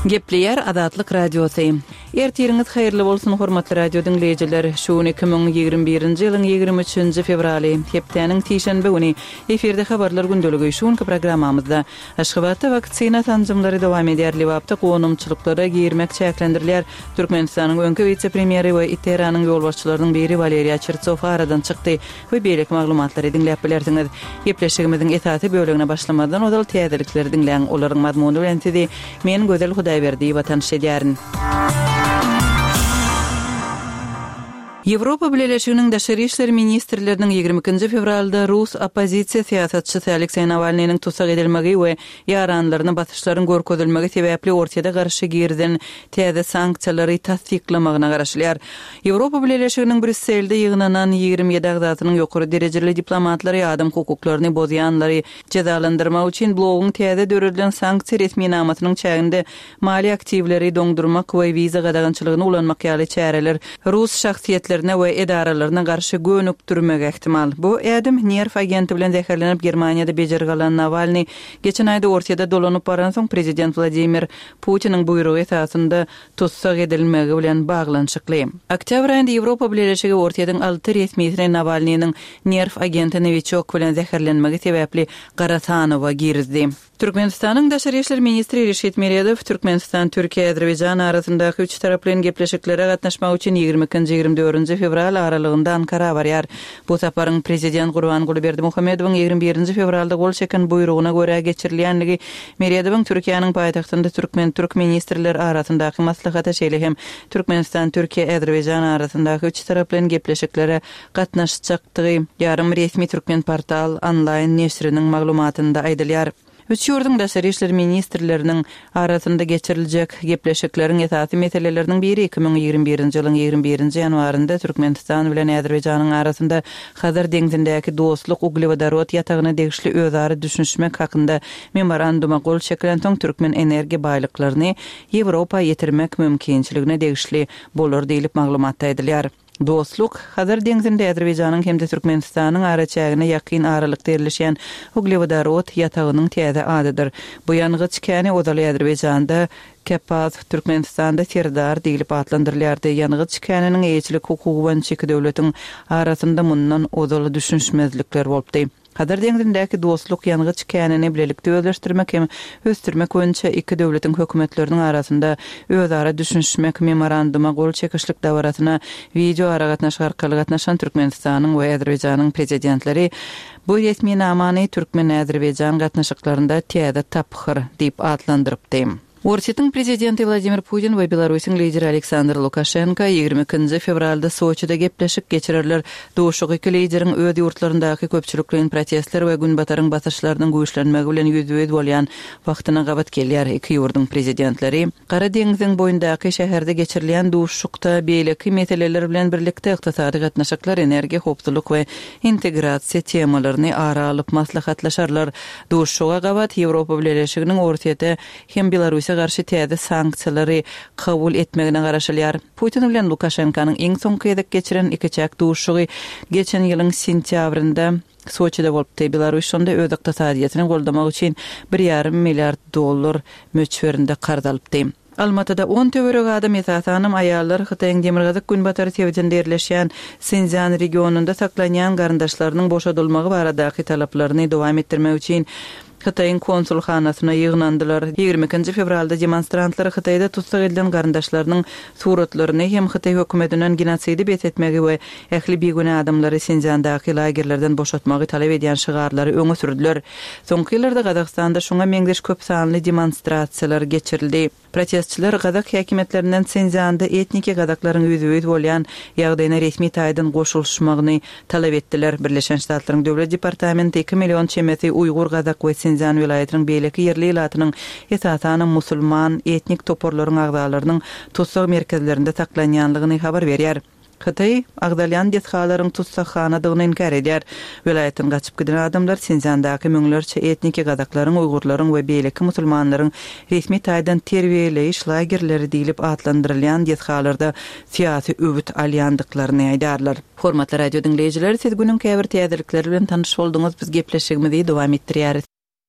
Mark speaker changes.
Speaker 1: Gepleyer Adatlyk Radiosu. Ertiriňiz haýyrly bolsun hormatly radio dinleýijiler. Şu 2021-nji ýylyň 23-nji fevraly, hepdeniň tişenbe güni eferde habarlar gündöligi şuňky programmamyzda Aşgabatda vaksina tanjymlary dowam edýärli wagtda gonumçylyklary girmek çäklendirilýär. Türkmenistanyň öňki vice-premieri we Iteranyň ýolbaşçylarynyň biri Valeriya Çertsov aradan çykdy we beýlek maglumatlary dinläp bilersiňiz. Gepleşigimiziň esaty bölegine başlamadan odal täzelikleri dinleýän olaryň mazmuny bilen sizi men gözel Hudaýberdi watanşy edýärin. Европа Birleşiginiň Daşary işleri ministrleriniň 22-nji fevralda Rus opozisiýa siýasatçysy Aleksey Navalnyň tutsak edilmegi we ýaranlaryny basyşlaryň görkezilmegi sebäpli ortada garşy girden täze sanksiýalary tasdiklamagyna garaşylýar. Европа Birleşiginiň Brüsselde ýygnanan 27 agzatynyň ýokary derejeli diplomatlary adam hukuklaryny bozýanlary cezalandyrmak üçin blogyň täze döredilen sanksiýa resmi namatynyň çäginde mali aktivleri doňdurmak we wiza gadagançylygyny ulanmak ýaly çäreler Rus şahsiýetlerine we edaralaryna garşy gönükdirmek ähtimal. Bu ädim nerv agenti bilen zäherlenip Germaniýada bejergalan Navalny geçen aýda ortada dolanyp baran soň prezident Vladimir Putiniň buýrugy esasında tutsak edilmegi bilen baglanşykly. Oktyabr aýynda Ýewropa Birleşigi ortadan 6 resmiýetine Navalnyň nerv agenti Novichok bilen zäherlenmegi sebäpli Garasanowa girdi. Türkmenistanyň Daşary işleri ministri Reşit Meredov Türkmenistan, Türkiýe, Azerbaýjan arasyndaky üç taraplyň gepleşiklere gatnaşmak üçin 20-24 fevral aralygynda Ankara barýar. Bu saparyň prezident Gurbanguly Berdimuhammedowyň 21 fevralda gol çeken buýruguna görä geçirilýänligi Meredowyň Türkiýanyň paýtagtynda Türk ministrler arasyndaky maslahata şeýle hem Türkmenistan, Türkiýe, Azerbaýjan arasyndaky üç taraplyň gepleşiklere gatnaşjakdygy ýarym resmi türkmen portal online neşriniň maglumatynda aýdylýar. Üç ýurdun daşary işleri ministrleriniň arasynda geçiriljek gepleşikleriň esasy meseleleriniň biri 2021-nji ýylyň 21-nji ýanwarynda Türkmenistan bilen Azerbaýjanyň arasynda Hazar deňizindäki dostluk uglewodarod ýatagyna degişli özara düşünşmek hakynda memoranduma gol çekilen soň türkmen energiýa baýlyklaryny Ýewropa ýetirmek mümkinçiligine degişli bolar diýilip maglumatda edilýär. Dostluk Hazar deňizinde Azerbaýjanyň hem de Türkmenistanyň araçagyna ýakyn aralykda ýerleşýän uglewodarod ýatagynyň täze adydyr. Bu ýanygy çäni odaly Azerbaýjanda Kepaz, Türkmenistanda Serdar diýilip adlandyrylýar. Ýanygy çäniň eýçilik hukugy bilen çeki döwletiň arasynda mundan odaly düşünşmezlikler bolupdy. Hazar deňizindäki dostluk ýanygy çäniňi bilelikde özleşdirmek hem ösdürmek boýunça iki döwletiň hökümetleriniň arasynda özara düşünşmek memoranduma gol çekişlik dawratyna video aragatnaşyk arkaly gatnaşan Türkmenistanyň we Azerbaýjanyň prezidentleri bu resmi namany Türkmen-Azerbaýjan gatnaşyklarynda täze taphyr diýip adlandyrypdy. Ortiýetiň prezidenti Vladimir Putin we Belarusyň lideri Aleksandr Lukashenko 22 fevralda Soçyda gepleşik geçirirler. Duşuq iki lideriň öz ýurtlaryndaky köpçülikliň protestler we günbataryň basyşlarynyň güýçlenmegi bilen ýüzüýet bolýan wagtyna gabat gelýär. Iki ýurdun prezidentleri Gara deňiziň boýundaky şäherde geçirilýän duşukda beýleki meseleler bilen birlikde ykdysady gatnaşyklar, energiýa, hopduluk we integrasiýa temalaryny ara alyp maslahatlaşarlar. Duşuga gabat Ýewropa Birleşiginiň ortaýda hem Belarus garşy täze sanksiýalary kabul etmegine garaşylýar. Putin bilen Lukashenkanyň iň soňky edek geçiren iki çäk duşugy geçen ýylyň sentýabrynda Soçyda bolupdy. Belarus şonda öz ykdysadyýatyny goldamak üçin $1,5 milyard möçberinde qarz alypdy. Almatada 10 töwerek adam ýatanym aýallar Hytaýyň Demirgazyk günbatary tewjinde ýerleşýän Sinjan regionunda saklanýan garandaşlarynyň boşadylmagy baradaky talaplaryny dowam etdirmek üçin Hytaýyň konsulxanasyna ýygnandylar. 22 fevralda demonstrantlar Hytaýda tutsak edilen garandaşlarynyň suratlaryny hem Hytaý hökümetinden genosidy betetmegi we ähli begüne adamlary Sinjandaky lagerlerden boşatmagy talap edýän şygarlary öňe sürdüler. Soňky ýyllarda Gazakstanda şoňa meňdeş köp sanly demonstrasiýalar geçirildi. Protestçiler Gazak häkimetlerinden Sinjanda etniki Gazaklaryň ýüzüýet bolýan ýagdaýyna resmi taýdan goşulmagyny talap etdiler. Birleşen Ştatlaryň döwlet departamenti 2 million çemeti Uygur Gazak we Sinjan vilayatynyň beýleki ýerli ilatynyň esasany musulman etnik toporlaryň agdalarynyň tutsak merkezlerinde saklanýanlygyny habar berýär. Hytaý agdalyan dethalaryň tutsakxanadygyny inkar edýär. Vilayatyň gaçyp giden adamlar Sinjandaky müňlerçe etniki Gazaklaryň, Uygurlaryň we beýleki musulmanlaryň resmi taýdan terbiýeleýiş lagerleri diýilip adlandyrylýan dethalarda syýasy öwüt alýandyklaryny aýdarlar. Hormatly radio dinleýijiler, siz günüň käbir täzelikleri bilen tanyş bolduňyz. Biz gepleşigimizi dowam etdirýäris.